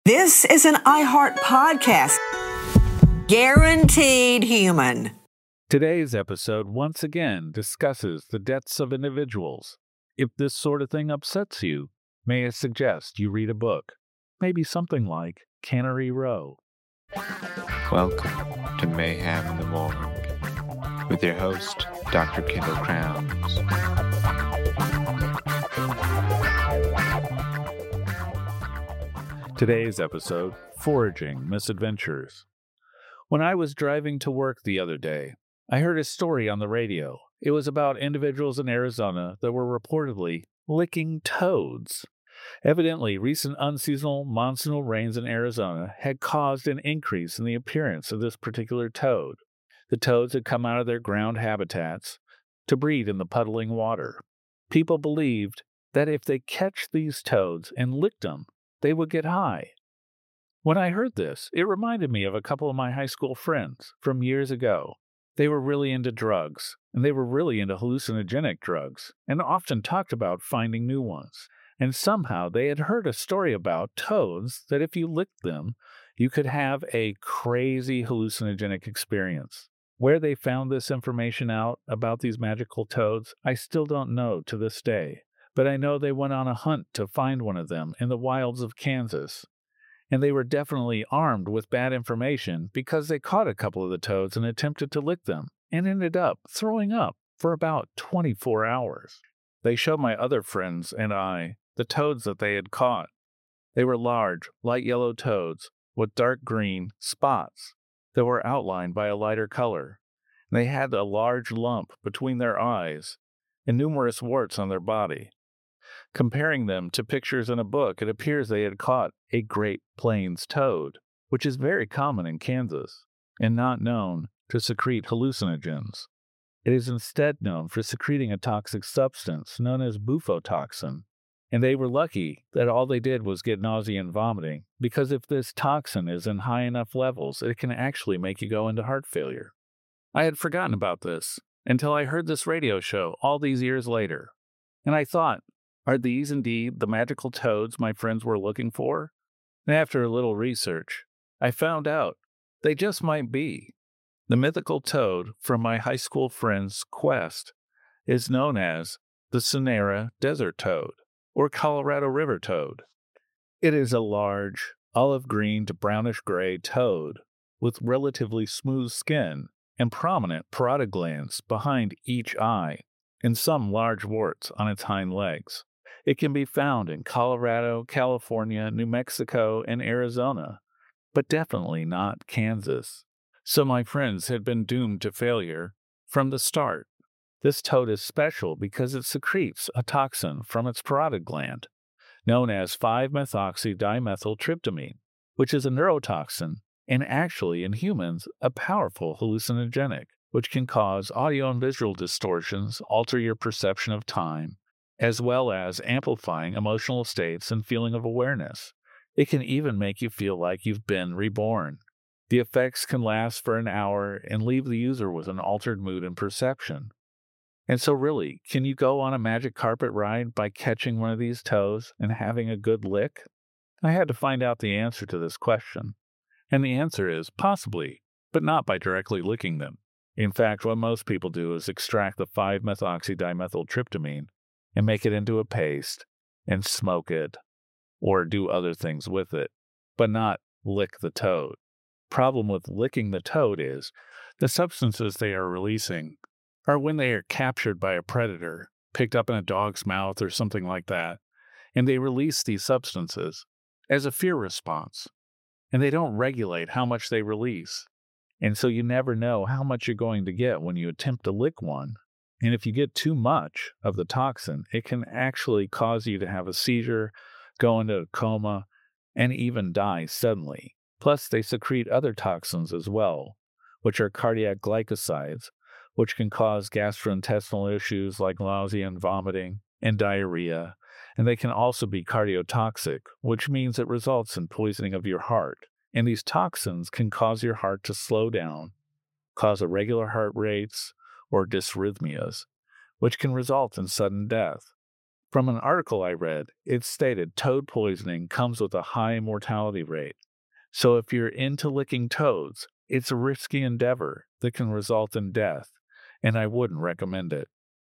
This is an iHeart podcast. Guaranteed human. Today's episode once again discusses the deaths of individuals. If this sort of thing upsets you, may I suggest you read a book, maybe something like Cannery Row. Welcome to Mayhem in the Morgue with your host, Dr. Kendall Crowns. Today's episode, Foraging Misadventures. When I was driving to work the other day, I heard a story on the radio. It was about individuals in Arizona that were reportedly licking toads. Evidently, recent unseasonal monsoonal rains in Arizona had caused an increase in the appearance of this particular toad. The toads had come out of their ground habitats to breed in the puddling water. People believed that if they catch these toads and licked them, they would get high. When I heard this, it reminded me of a couple of my high school friends from years ago. They were really into drugs, and they were really into hallucinogenic drugs, and often talked about finding new ones. And somehow they had heard a story about toads that if you licked them, you could have a crazy hallucinogenic experience. Where they found this information out about these magical toads, I still don't know to this day. But I know they went on a hunt to find one of them in the wilds of Kansas. And they were definitely armed with bad information because they caught a couple of the toads and attempted to lick them and ended up throwing up for about 24 hours. They showed my other friends and I the toads that they had caught. They were large, light yellow toads with dark green spots that were outlined by a lighter color. They had a large lump between their eyes and numerous warts on their body. Comparing them to pictures in a book, it appears they had caught a Great Plains toad, which is very common in Kansas and not known to secrete hallucinogens. It is instead known for secreting a toxic substance known as bufotoxin, and they were lucky that all they did was get nausea and vomiting, because if this toxin is in high enough levels, it can actually make you go into heart failure. I had forgotten about this until I heard this radio show all these years later, and I thought, are these indeed the magical toads my friends were looking for? And after a little research, I found out they just might be. The mythical toad from my high school friend's quest is known as the Sonora Desert Toad, or Colorado River Toad. It is a large, olive green to brownish gray toad with relatively smooth skin and prominent parotid glands behind each eye and some large warts on its hind legs. It can be found in Colorado, California, New Mexico, and Arizona, but definitely not Kansas. So my friends had been doomed to failure from the start. This toad is special because it secretes a toxin from its parotid gland, known as 5-methoxydimethyltryptamine, which is a neurotoxin and actually in humans a powerful hallucinogenic, which can cause audio and visual distortions, alter your perception of time, as well as amplifying emotional states and feeling of awareness. It can even make you feel like you've been reborn. The effects can last for an hour and leave the user with an altered mood and perception. And so really, can you go on a magic carpet ride by catching one of these toads and having a good lick? I had to find out the answer to this question. And the answer is possibly, but not by directly licking them. In fact, what most people do is extract the 5-methoxydimethyltryptamine and make it into a paste and smoke it or do other things with it, but not lick the toad. Problem with licking the toad is the substances they are releasing are when they are captured by a predator, picked up in a dog's mouth or something like that, and they release these substances as a fear response, and they don't regulate how much they release. And so you never know how much you're going to get when you attempt to lick one. And if you get too much of the toxin, it can actually cause you to have a seizure, go into a coma, and even die suddenly. Plus, they secrete other toxins as well, which are cardiac glycosides, which can cause gastrointestinal issues like nausea and vomiting and diarrhea. And they can also be cardiotoxic, which means it results in poisoning of your heart. And these toxins can cause your heart to slow down, cause irregular heart rates, or dysrhythmias, which can result in sudden death. From an article I read, it stated toad poisoning comes with a high mortality rate. So if you're into licking toads, it's a risky endeavor that can result in death, and I wouldn't recommend it.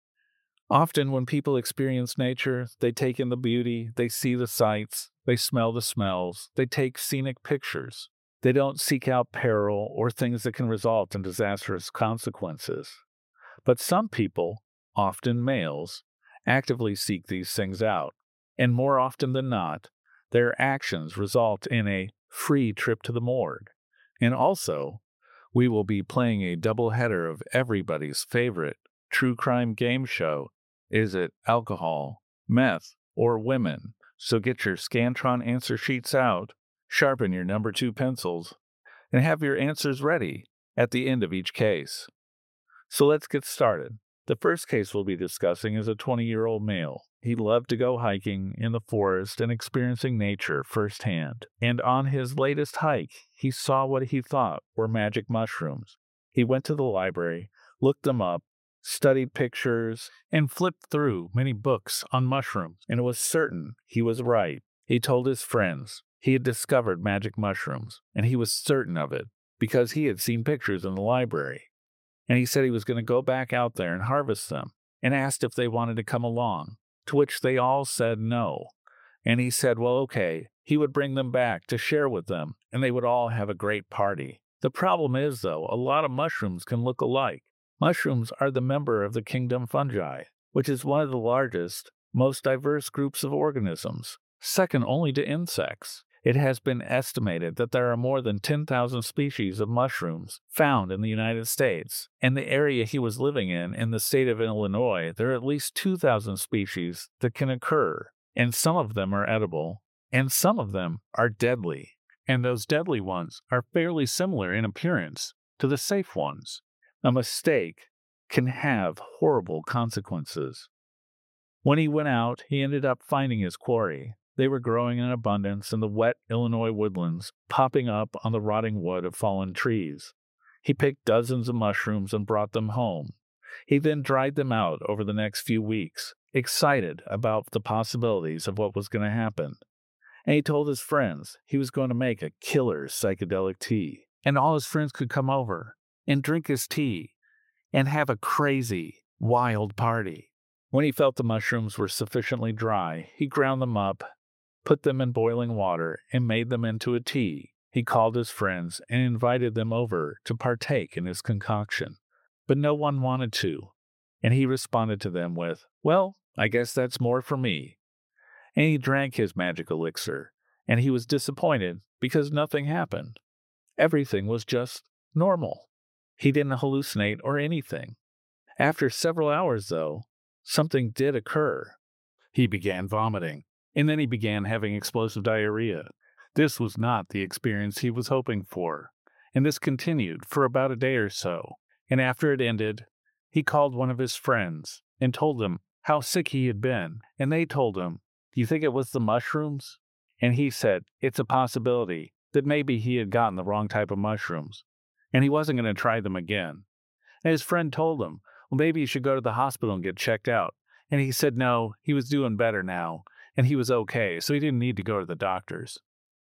Often when people experience nature, they take in the beauty, they see the sights, they smell the smells, they take scenic pictures. They don't seek out peril or things that can result in disastrous consequences. But some people, often males, actively seek these things out, and more often than not, their actions result in a free trip to the morgue. And also, we will be playing a double-header of everybody's favorite true crime game show, Is It Alcohol, Meth, or Women? So get your Scantron answer sheets out, sharpen your number 2 pencils, and have your answers ready at the end of each case. So let's get started. The first case we'll be discussing is a 20-year-old male. He loved to go hiking in the forest and experiencing nature firsthand. And on his latest hike, he saw what he thought were magic mushrooms. He went to the library, looked them up, studied pictures, and flipped through many books on mushrooms, and was certain he was right. He told his friends he had discovered magic mushrooms, and he was certain of it because he had seen pictures in the library. And he said he was going to go back out there and harvest them, and asked if they wanted to come along, to which they all said no. And he said, well, okay, he would bring them back to share with them, and they would all have a great party. The problem is, though, a lot of mushrooms can look alike. Mushrooms are the member of the kingdom fungi, which is one of the largest, most diverse groups of organisms, second only to insects. It has been estimated that there are more than 10,000 species of mushrooms found in the United States. In the area he was living in the state of Illinois, there are at least 2,000 species that can occur, and some of them are edible, and some of them are deadly. And those deadly ones are fairly similar in appearance to the safe ones. A mistake can have horrible consequences. When he went out, he ended up finding his quarry. They were growing in abundance in the wet Illinois woodlands, popping up on the rotting wood of fallen trees. He picked dozens of mushrooms and brought them home. He then dried them out over the next few weeks, excited about the possibilities of what was going to happen. And he told his friends he was going to make a killer psychedelic tea, and all his friends could come over and drink his tea and have a crazy, wild party. When he felt the mushrooms were sufficiently dry, he ground them up, put them in boiling water, and made them into a tea. He called his friends and invited them over to partake in his concoction. But no one wanted to, and he responded to them with, well, I guess that's more for me. And he drank his magic elixir, and he was disappointed because nothing happened. Everything was just normal. He didn't hallucinate or anything. After several hours, though, something did occur. He began vomiting, and then he began having explosive diarrhea. This was not the experience he was hoping for, and this continued for about a day or so. And after it ended, he called one of his friends and told them how sick he had been, and they told him, do you think it was the mushrooms? And he said, it's a possibility that maybe he had gotten the wrong type of mushrooms, and he wasn't going to try them again. And his friend told him, well, maybe you should go to the hospital and get checked out. And he said no, he was doing better now, and he was okay, so he didn't need to go to the doctors.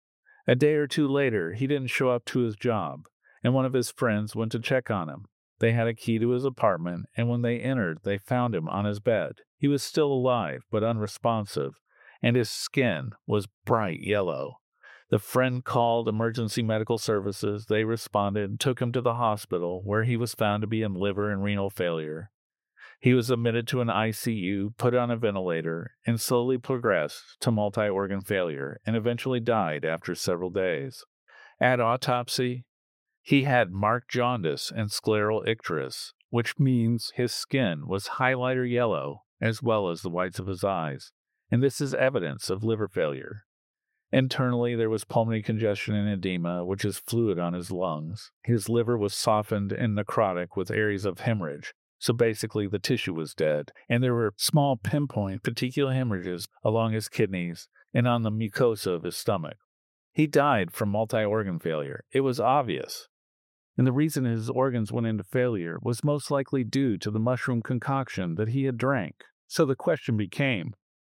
A day or two later, he didn't show up to his job, and one of his friends went to check on him. They had a key to his apartment, and when they entered, they found him on his bed. He was still alive, but unresponsive, and his skin was bright yellow. The friend called emergency medical services. They responded and took him to the hospital, where he was found to be in liver and renal failure. He was admitted to an ICU, put on a ventilator, and slowly progressed to multi-organ failure, and eventually died after several days. At autopsy, he had marked jaundice and scleral icterus, which means his skin was highlighter yellow as well as the whites of his eyes, and this is evidence of liver failure. Internally, there was pulmonary congestion and edema, which is fluid on his lungs. His liver was softened and necrotic with areas of hemorrhage, so basically the tissue was dead, and there were small pinpoint petechial hemorrhages along his kidneys and on the mucosa of his stomach. He died from multi-organ failure. It was obvious. And the reason his organs went into failure was most likely due to the mushroom concoction that he had drank. So the question became,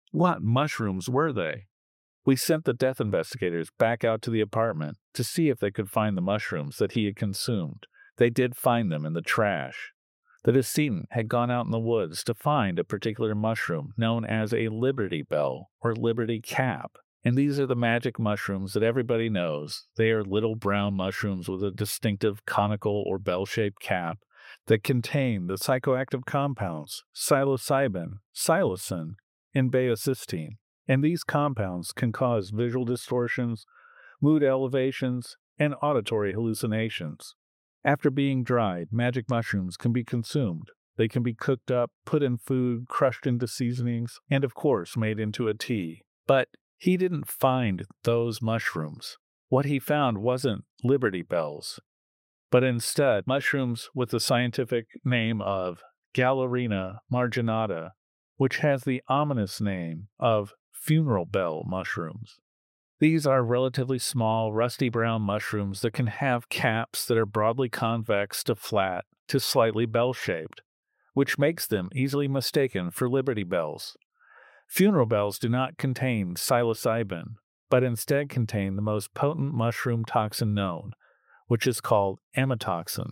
What mushrooms were they? We sent the death investigators back out to the apartment to see if they could find the mushrooms that he had consumed. They did find them in the trash. The decedent had gone out in the woods to find a particular mushroom known as a Liberty Bell or Liberty Cap. And these are the magic mushrooms that everybody knows. They are little brown mushrooms with a distinctive conical or bell-shaped cap that contain the psychoactive compounds psilocybin, psilocin, and baeocystin. And these compounds can cause visual distortions, mood elevations, and auditory hallucinations. After being dried, magic mushrooms can be consumed. They can be cooked up, put in food, crushed into seasonings, and of course made into a tea. But he didn't find those mushrooms. What he found wasn't Liberty Bells, but instead mushrooms with the scientific name of Galerina marginata, which has the ominous name of funeral bell mushrooms. These are relatively small, rusty brown mushrooms that can have caps that are broadly convex to flat to slightly bell-shaped, which makes them easily mistaken for Liberty Bells. Funeral bells do not contain psilocybin, but instead contain the most potent mushroom toxin known, which is called amatoxin.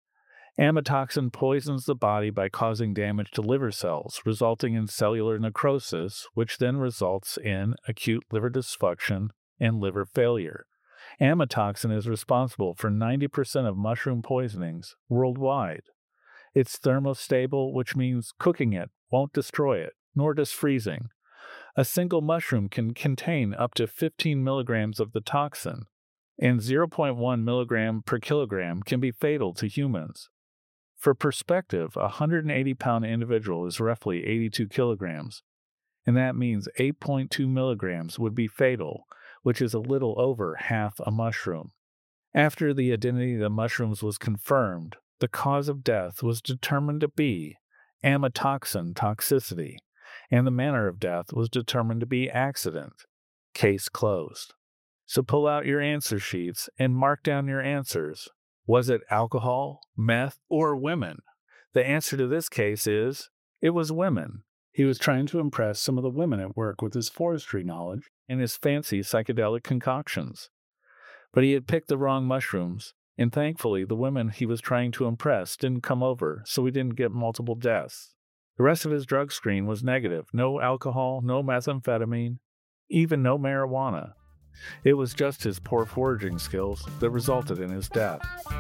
Amatoxin poisons the body by causing damage to liver cells, resulting in cellular necrosis, which then results in acute liver dysfunction and liver failure. Amatoxin is responsible for 90% of mushroom poisonings worldwide. It's thermostable, which means cooking it won't destroy it, nor does freezing. A single mushroom can contain up to 15 milligrams of the toxin, and 0.1 milligram per kilogram can be fatal to humans. For perspective, a 180-pound individual is roughly 82 kilograms, and that means 8.2 milligrams would be fatal, which is a little over half a mushroom. After the identity of the mushrooms was confirmed, the cause of death was determined to be amatoxin toxicity, and the manner of death was determined to be accident. Case closed. So pull out your answer sheets and mark down your answers. Was it alcohol, meth, or women? The answer to this case is, it was women. He was trying to impress some of the women at work with his forestry knowledge and his fancy psychedelic concoctions. But he had picked the wrong mushrooms, and thankfully the women he was trying to impress didn't come over, so he didn't get multiple deaths. The rest of his drug screen was negative. No alcohol, no methamphetamine, even no marijuana. It was just his poor foraging skills that resulted in his death.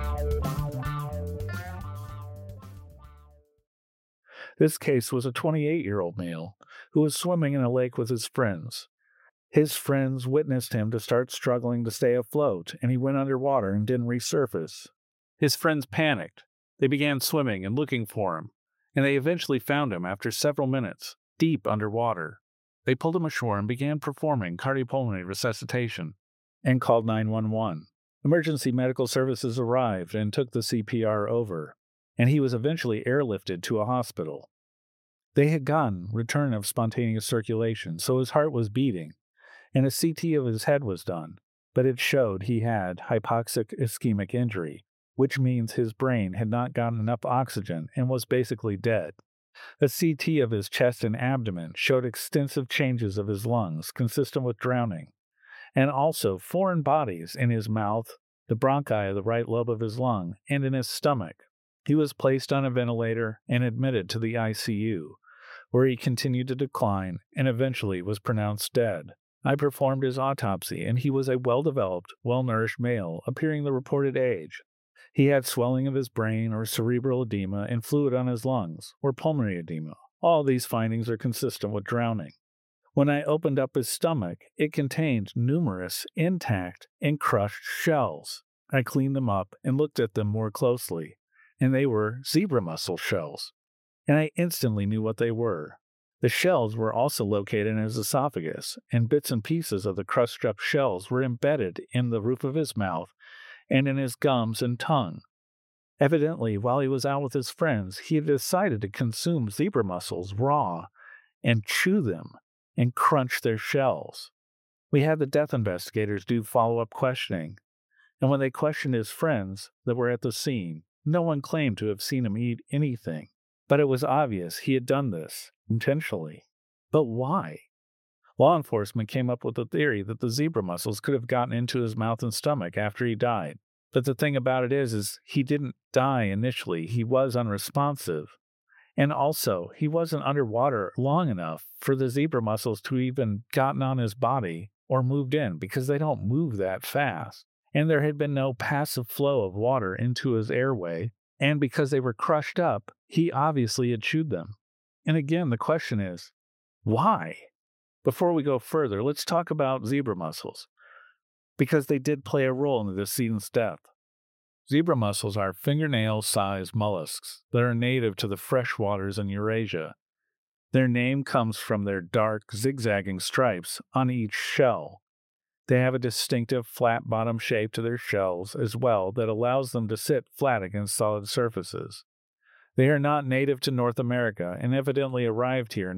This case was a 28-year-old male who was swimming in a lake with his friends. His friends witnessed him to start struggling to stay afloat, and he went underwater and didn't resurface. His friends panicked. They began swimming and looking for him, and they eventually found him after several minutes, deep underwater. They pulled him ashore and began performing cardiopulmonary resuscitation and called 911. Emergency medical services arrived and took the CPR over, and he was eventually airlifted to a hospital. They had gotten return of spontaneous circulation, so his heart was beating, and a CT of his head was done, but it showed he had hypoxic ischemic injury, which means his brain had not gotten enough oxygen and was basically dead. A CT of his chest and abdomen showed extensive changes of his lungs consistent with drowning, and also foreign bodies in his mouth, the bronchi of the right lobe of his lung, and in his stomach. He was placed on a ventilator and admitted to the ICU, where he continued to decline and eventually was pronounced dead. I performed his autopsy, and he was a well-developed, well-nourished male, appearing the reported age. He had swelling of his brain or cerebral edema and fluid on his lungs, or pulmonary edema. All these findings are consistent with drowning. When I opened up his stomach, it contained numerous intact and crushed shells. I cleaned them up and looked at them more closely, and they were zebra mussel shells, and I instantly knew what they were. The shells were also located in his esophagus, and bits and pieces of the crushed-up shells were embedded in the roof of his mouth and in his gums and tongue. Evidently, while he was out with his friends, he had decided to consume zebra mussels raw and chew them and crunch their shells. We had the death investigators do follow-up questioning, and when they questioned his friends that were at the scene, no one claimed to have seen him eat anything. But it was obvious he had done this intentionally. But why? Law enforcement came up with the theory that the zebra mussels could have gotten into his mouth and stomach after he died. But the thing about it is he didn't die initially. He was unresponsive. And also, he wasn't underwater long enough for the zebra mussels to even gotten on his body or moved in, because they don't move that fast. And there had been no passive flow of water into his airway, and because they were crushed up, he obviously had chewed them. And again, the question is, why? Before we go further, let's talk about zebra mussels, because they did play a role in the decedent's death. Zebra mussels are fingernail-sized mollusks that are native to the freshwaters in Eurasia. Their name comes from their dark, zigzagging stripes on each shell. They have a distinctive flat bottom shape to their shells as well that allows them to sit flat against solid surfaces. They are not native to North America and evidently arrived here in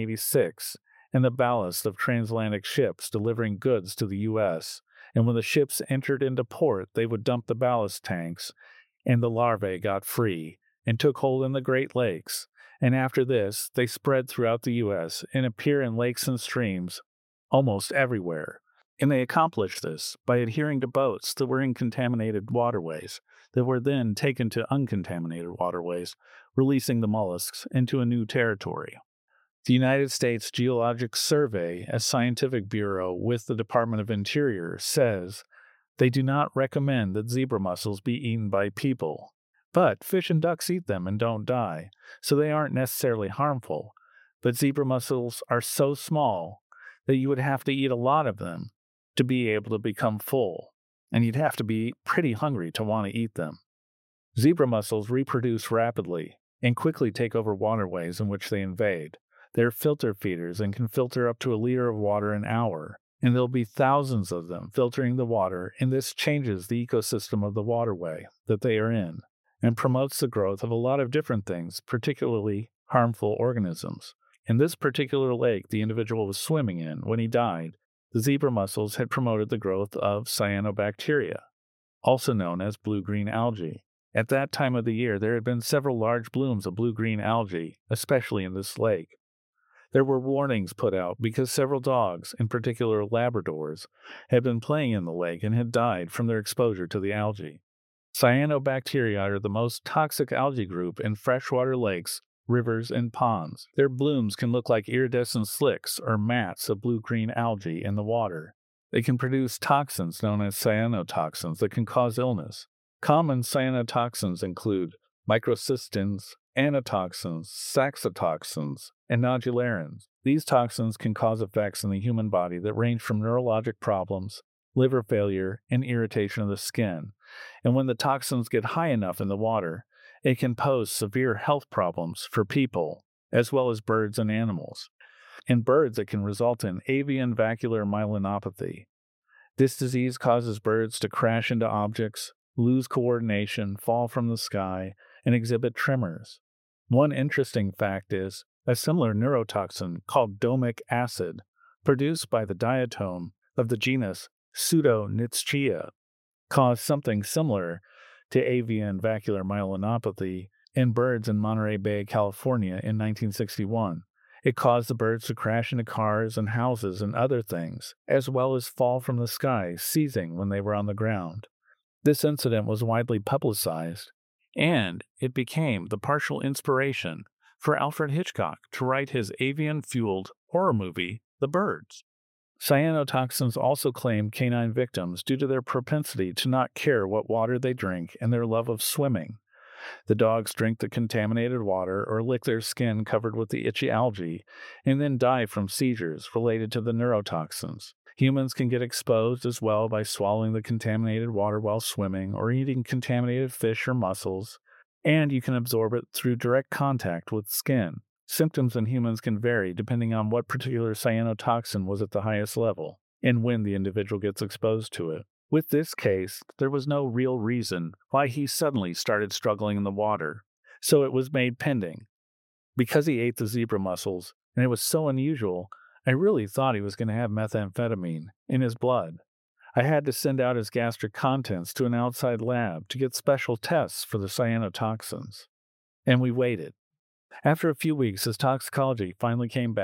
1986 in the ballast of transatlantic ships delivering goods to the U.S., and when the ships entered into port, they would dump the ballast tanks, and the larvae got free and took hold in the Great Lakes, and after this, they spread throughout the U.S. and appear in lakes and streams almost everywhere. And they accomplished this by adhering to boats that were in contaminated waterways that were then taken to uncontaminated waterways, releasing the mollusks into a new territory. The United States Geologic Survey, a scientific bureau with the Department of Interior, says they do not recommend that zebra mussels be eaten by people. But fish and ducks eat them and don't die, so they aren't necessarily harmful. But zebra mussels are so small that you would have to eat a lot of them to be able to become full, and you'd have to be pretty hungry to want to eat them. Zebra mussels reproduce rapidly and quickly take over waterways in which they invade. They're filter feeders and can filter up to a liter of water an hour, and there'll be thousands of them filtering the water, and this changes the ecosystem of the waterway that they are in and promotes the growth of a lot of different things, particularly harmful organisms. In this particular lake the individual was swimming in when he died, the zebra mussels had promoted the growth of cyanobacteria, also known as blue-green algae. At that time of the year, there had been several large blooms of blue-green algae, especially in this lake. There were warnings put out because several dogs, in particular Labradors, had been playing in the lake and had died from their exposure to the algae. Cyanobacteria are the most toxic algae group in freshwater lakes, rivers, and ponds. Their blooms can look like iridescent slicks or mats of blue-green algae in the water. They can produce toxins known as cyanotoxins that can cause illness. Common cyanotoxins include microcystins, anatoxins, saxitoxins, and nodularins. These toxins can cause effects in the human body that range from neurologic problems, liver failure, and irritation of the skin. And when the toxins get high enough in the water, it can pose severe health problems for people, as well as birds and animals. In birds, it can result in avian vacuolar myelopathy. This disease causes birds to crash into objects, lose coordination, fall from the sky, and exhibit tremors. One interesting fact is a similar neurotoxin called domic acid, produced by the diatom of the genus Pseudonychia, caused something similar to avian vacuolar myelopathy in birds in Monterey Bay, California in 1961. It caused the birds to crash into cars and houses and other things, as well as fall from the sky, seizing when they were on the ground. This incident was widely publicized, and it became the partial inspiration for Alfred Hitchcock to write his avian-fueled horror movie, The Birds. Cyanotoxins also claim canine victims due to their propensity to not care what water they drink and their love of swimming. The dogs drink the contaminated water or lick their skin covered with the itchy algae and then die from seizures related to the neurotoxins. Humans can get exposed as well by swallowing the contaminated water while swimming or eating contaminated fish or mussels, and you can absorb it through direct contact with skin. Symptoms in humans can vary depending on what particular cyanotoxin was at the highest level and when the individual gets exposed to it. With this case, there was no real reason why he suddenly started struggling in the water, so it was made pending. Because he ate the zebra mussels, and it was so unusual, I really thought he was going to have methamphetamine in his blood. I had to send out his gastric contents to an outside lab to get special tests for the cyanotoxins. And we waited. After a few weeks, his toxicology finally came back,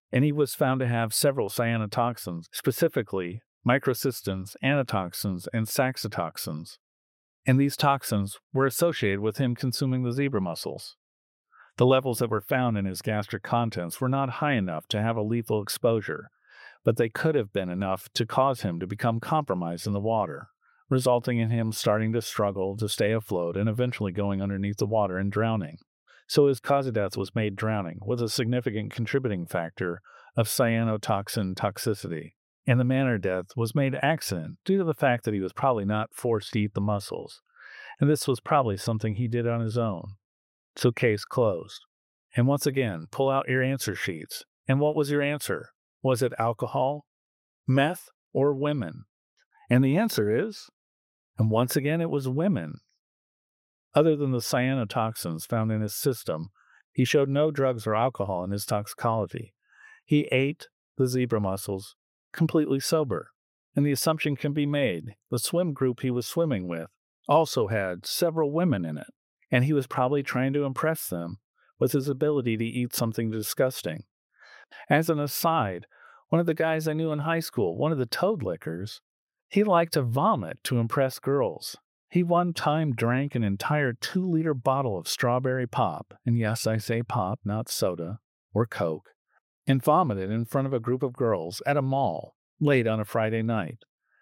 and he was found to have several cyanotoxins, specifically microcystins, anatoxins, and saxitoxins. And these toxins were associated with him consuming the zebra mussels. The levels that were found in his gastric contents were not high enough to have a lethal exposure, but they could have been enough to cause him to become compromised in the water, resulting in him starting to struggle to stay afloat and eventually going underneath the water and drowning. So his cause of death was made drowning, with a significant contributing factor of cyanotoxin toxicity. And the manner of death was made accident due to the fact that he was probably not forced to eat the mussels, and this was probably something he did on his own. So case closed. And once again, pull out your answer sheets. And what was your answer? Was it alcohol, meth, or women? And the answer is, and once again, it was women. Other than the cyanotoxins found in his system, he showed no drugs or alcohol in his toxicology. He ate the zebra mussels completely sober, and the assumption can be made the swim group he was swimming with also had several women in it, and he was probably trying to impress them with his ability to eat something disgusting. As an aside, one of the guys I knew in high school, one of the toad lickers, he liked to vomit to impress girls. He one time drank an entire 2-liter bottle of strawberry pop, and yes, I say pop, not soda or Coke, and vomited in front of a group of girls at a mall late on a Friday night.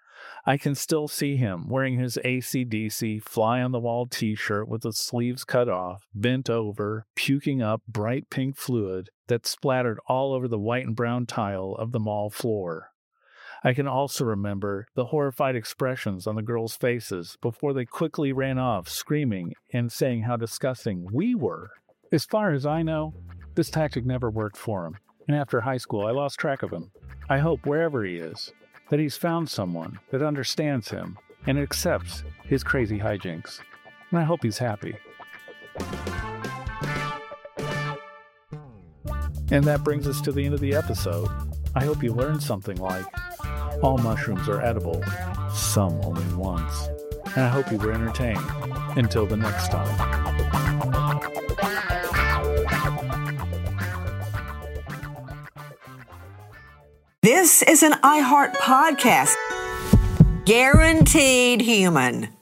I can still see him wearing his AC/DC fly-on-the-wall t-shirt with the sleeves cut off, bent over, puking up bright pink fluid that splattered all over the white and brown tile of the mall floor. I can also remember the horrified expressions on the girls' faces before they quickly ran off, screaming and saying how disgusting we were. As far as I know, this tactic never worked for him, and after high school I lost track of him. I hope wherever he is, that he's found someone that understands him and accepts his crazy hijinks. And I hope he's happy. And that brings us to the end of the episode. I hope you learned something like, all mushrooms are edible, some only once. And I hope you were entertained. Until the next time. This is an iHeart podcast. Guaranteed human.